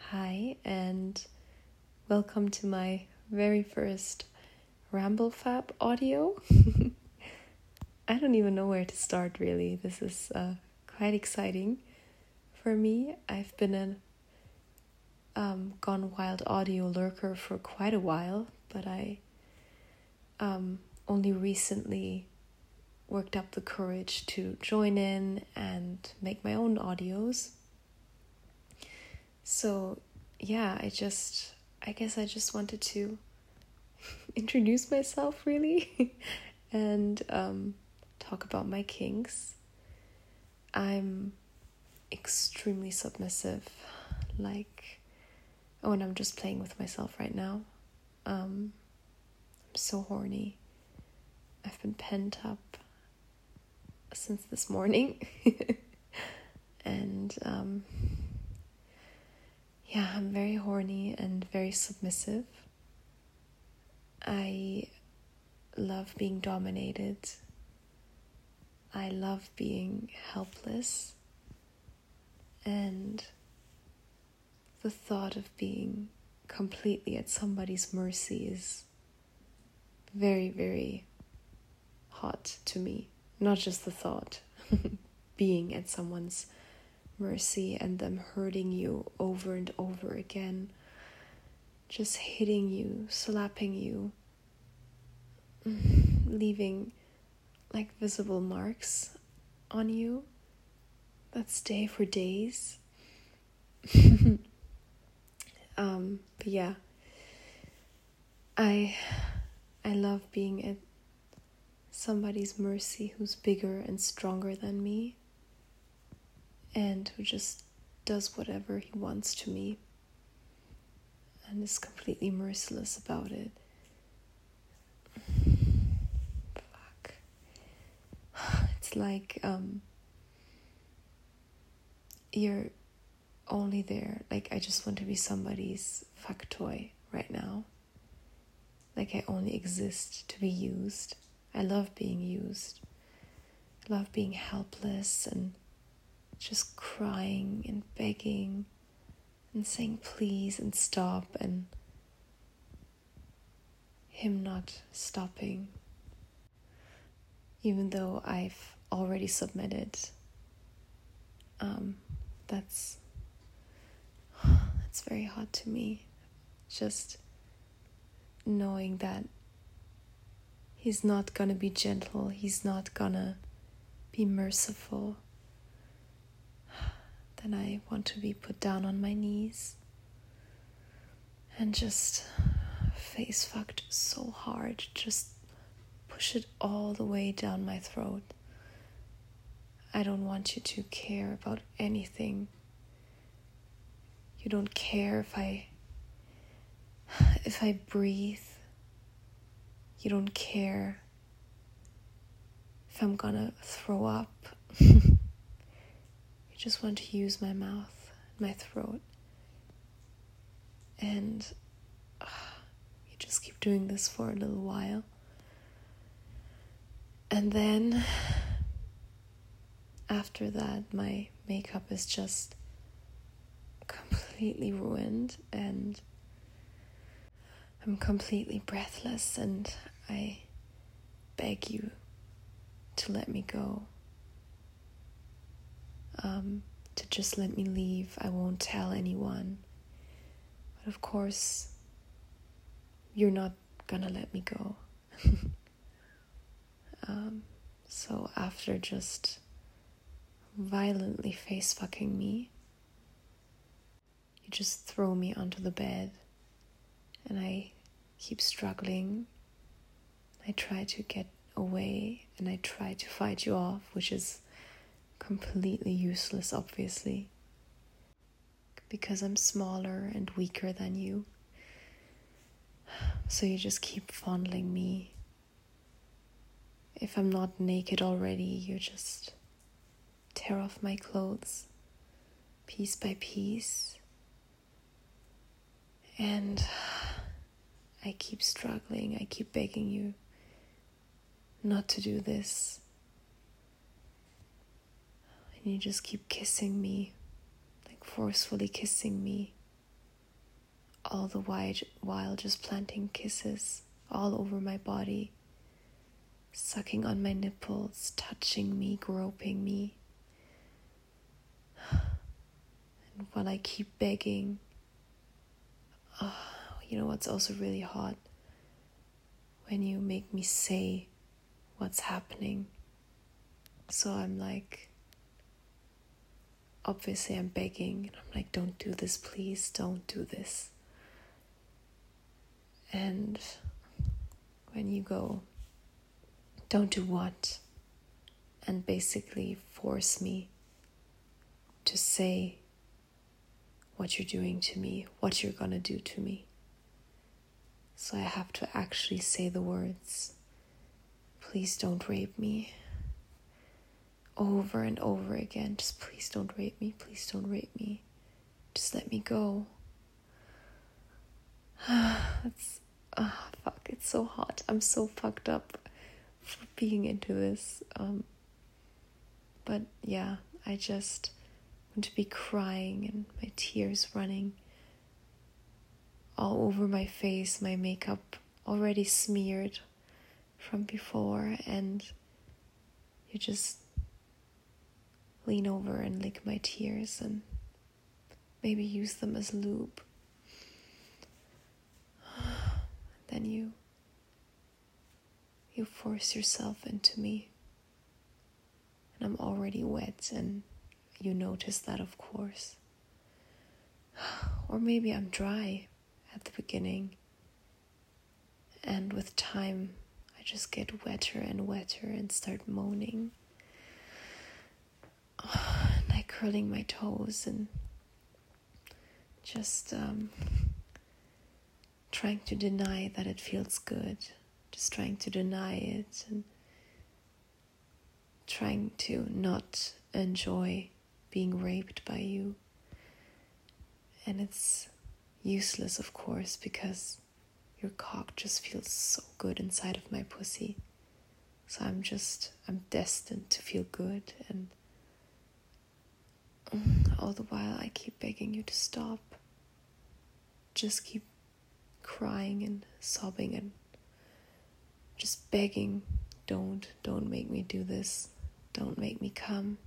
Hi, and welcome to my very first RambleFab audio. I don't even know where to start, really. This is quite exciting for me. I've been a Gone Wild audio lurker for quite a while, but I only recently worked up the courage to join in and make my own audios. So yeah, I guess I just wanted to introduce myself, really, and talk about my kinks. I'm extremely submissive, and I'm just playing with myself right now. I'm so horny. I've been pent up since this morning, and yeah, I'm very horny and very submissive. I love being dominated. I love being helpless. And the thought of being completely at somebody's mercy is very, very hot to me. Not just the thought, being at someone's mercy and them hurting you over and over again, just hitting you, slapping you, leaving visible marks on you that stay for days. But yeah, I love being at somebody's mercy who's bigger and stronger than me and who just does whatever he wants to me and is completely merciless about it. Fuck. It's like you're only there, I just want to be somebody's fuck toy right now. I only exist to be used. I love being used. I love being helpless and just crying and begging and saying please and stop, and him not stopping. Even though I've already submitted, that's very hot to me. Just knowing that he's not gonna be gentle, he's not gonna be merciful, then I want to be put down on my knees and just face fucked so hard, just push it all the way down my throat. I don't want you to care about anything. You don't care if I breathe. You don't care if I'm gonna throw up. You just want to use my mouth, my throat. And you just keep doing this for a little while. And then after that, my makeup is just completely ruined and I'm completely breathless, and I beg you to let me go, to just let me leave. I won't tell anyone, but of course you're not gonna let me go. So after just violently face fucking me, you just throw me onto the bed, and I keep struggling. I try to get away and I try to fight you off, which is completely useless, obviously, because I'm smaller and weaker than you. So you just keep fondling me. If I'm not naked already, you just tear off my clothes piece by piece. And I keep struggling. I keep begging you not to do this. And you just keep kissing me, forcefully kissing me all the while just planting kisses all over my body, sucking on my nipples, touching me, groping me. And while I keep begging, you know what's also really hot? When you make me say what's happening. So I'm like, obviously I'm begging, and I'm like, don't do this, please, don't do this. And when you go, don't do what? And basically force me to say what you're doing to me, what you're gonna do to me. So I have to actually say the words, please don't rape me, over and over again. Just please don't rape me, please don't rape me. Just let me go. It's so hot. I'm so fucked up for being into this. But yeah, I just want to be crying and my tears running all over my face, my makeup already smeared from before, and you just lean over and lick my tears and maybe use them as lube. Then you force yourself into me, and I'm already wet, and you notice that, of course. Or maybe I'm dry at the beginning, and with time I just get wetter and wetter and start moaning, like curling my toes and just trying to deny that it feels good, just trying to deny it and trying to not enjoy being raped by you. And it's useless, of course, because your cock just feels so good inside of my pussy. So I'm destined to feel good, and all the while I keep begging you to stop. Just keep crying and sobbing and just begging, don't make me do this. Don't make me come.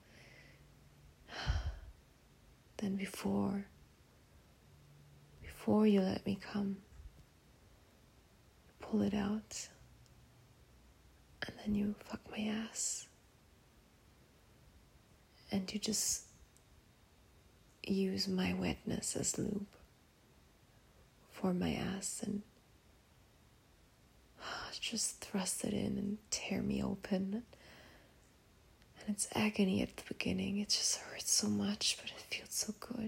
Then before you let me come, you pull it out, and then you fuck my ass. And you just use my wetness as lube for my ass and just thrust it in and tear me open. And it's agony at the beginning. It just hurts so much, but it feels so good.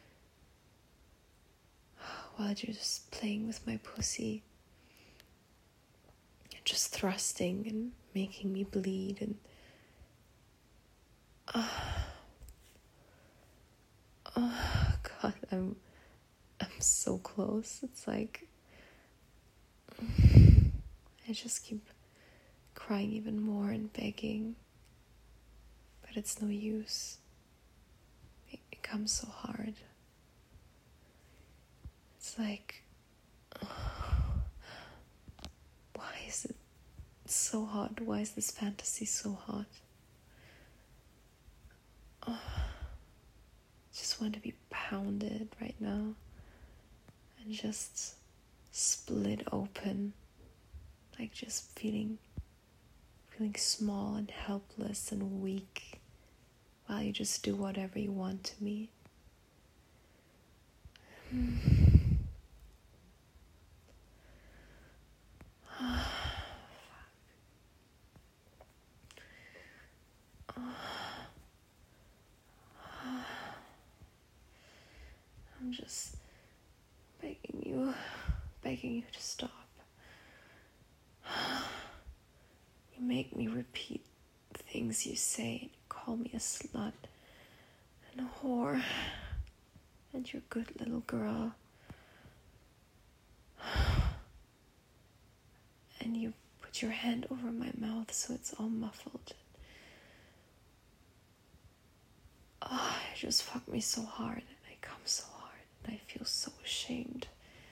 While you're just playing with my pussy, just thrusting and making me bleed, and God, I'm so close. It's like I just keep crying even more and begging, but it's no use. It becomes so hard. It's like, why is it so hot? Why is this fantasy so hot? I just want to be pounded right now and just split open, like just feeling small and helpless and weak while you just do whatever you want to me. I'm just begging you to stop. You make me repeat things you say, and call me a slut and a whore, and you're a good little girl. And you put your hand over my mouth so it's all muffled. You just fuck me so hard, and I come so hard, I feel so ashamed.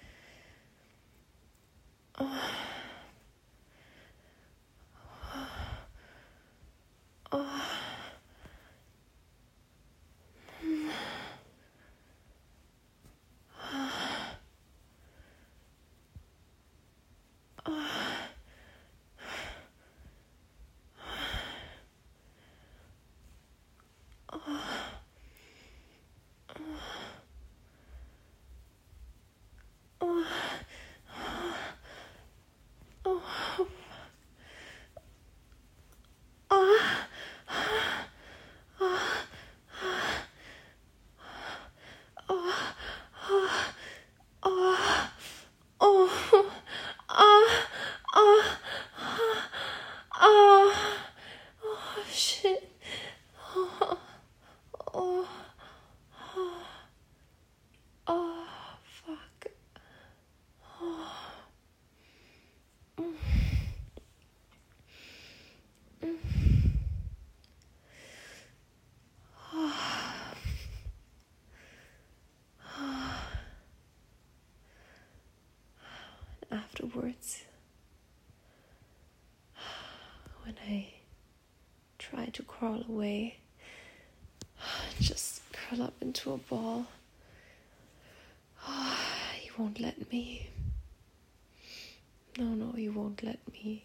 Oh. Oh. Shit. Oh, oh, oh, fuck. Oh. Afterwards, when I try to crawl away, just curl up into a ball. You won't let me. No, you won't let me.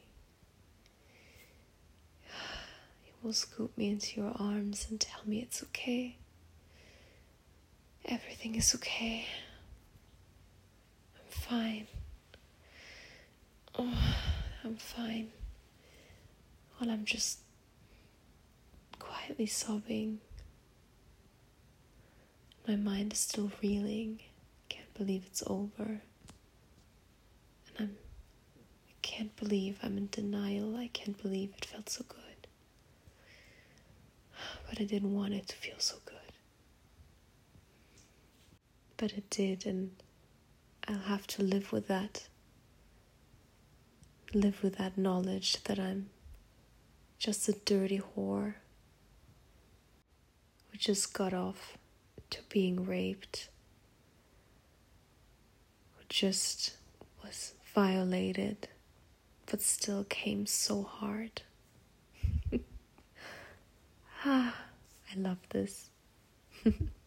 You will scoop me into your arms and tell me it's okay. Everything is okay. I'm fine. Oh, I'm fine. While I'm just quietly sobbing. My mind is still reeling. Can't believe it's over. And I can't believe I'm in denial. I can't believe it felt so good. But I didn't want it to feel so good. But it did, and I'll have to live with that. Live with that knowledge that I'm just a dirty whore who just got off to being raped, who just was violated, but still came so hard. I love this.